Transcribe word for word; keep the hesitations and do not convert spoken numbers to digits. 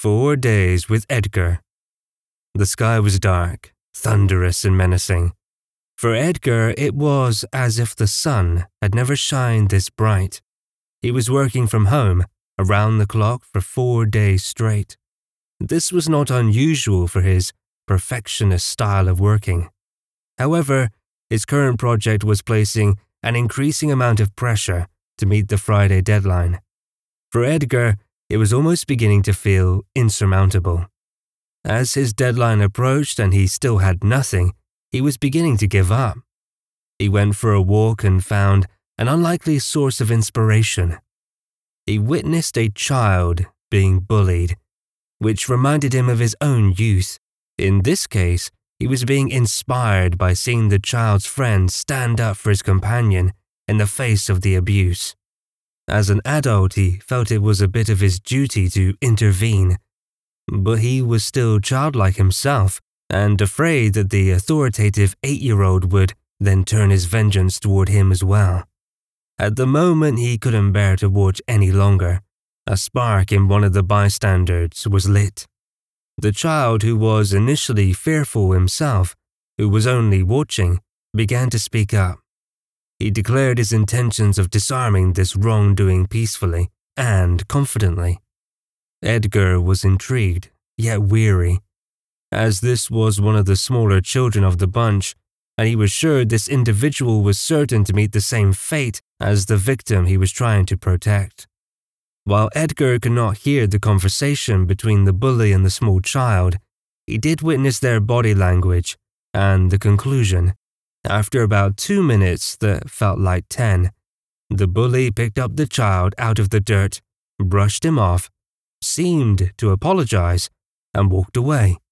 Four Days with Edgar. The sky was dark, thunderous and menacing. For Edgar, it was as if the sun had never shined this bright. He was working from home, around the clock for four days straight. This was not unusual for his perfectionist style of working. However, his current project was placing an increasing amount of pressure to meet the Friday deadline. For Edgar, it was almost beginning to feel insurmountable. As his deadline approached and he still had nothing, he was beginning to give up. He went for a walk and found an unlikely source of inspiration. He witnessed a child being bullied, which reminded him of his own youth. In this case, he was being inspired by seeing the child's friend stand up for his companion in the face of the abuse. As an adult, he felt it was a bit of his duty to intervene, but he was still childlike himself and afraid that the authoritative eight-year-old would then turn his vengeance toward him as well. At the moment, he couldn't bear to watch any longer. A spark in one of the bystanders was lit. The child, who was initially fearful himself, who was only watching, began to speak up. He declared his intentions of disarming this wrongdoing peacefully and confidently. Edgar was intrigued, yet weary, as this was one of the smaller children of the bunch, and he was sure this individual was certain to meet the same fate as the victim he was trying to protect. While Edgar could not hear the conversation between the bully and the small child, he did witness their body language and the conclusion. After about two minutes that felt like ten, the bully picked up the child out of the dirt, brushed him off, seemed to apologize, and walked away.